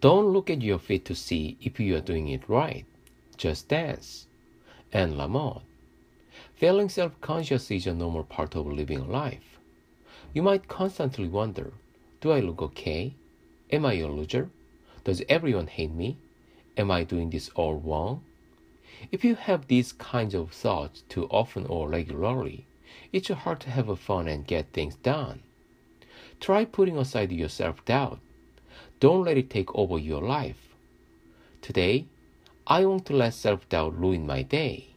Don't look at your feet to see if you are doing it right. Just dance. Anne Lamott. Feeling self-conscious is a normal part of living a life. You might constantly wonder, do I look okay? Am I a loser? Does everyone hate me? Am I doing this all wrong? If you have these kinds of thoughts too often or regularly, it's hard to have fun and get things done. Try putting aside your self-doubt. Don't let it take over your life. Today, I want to let self-doubt ruin my day.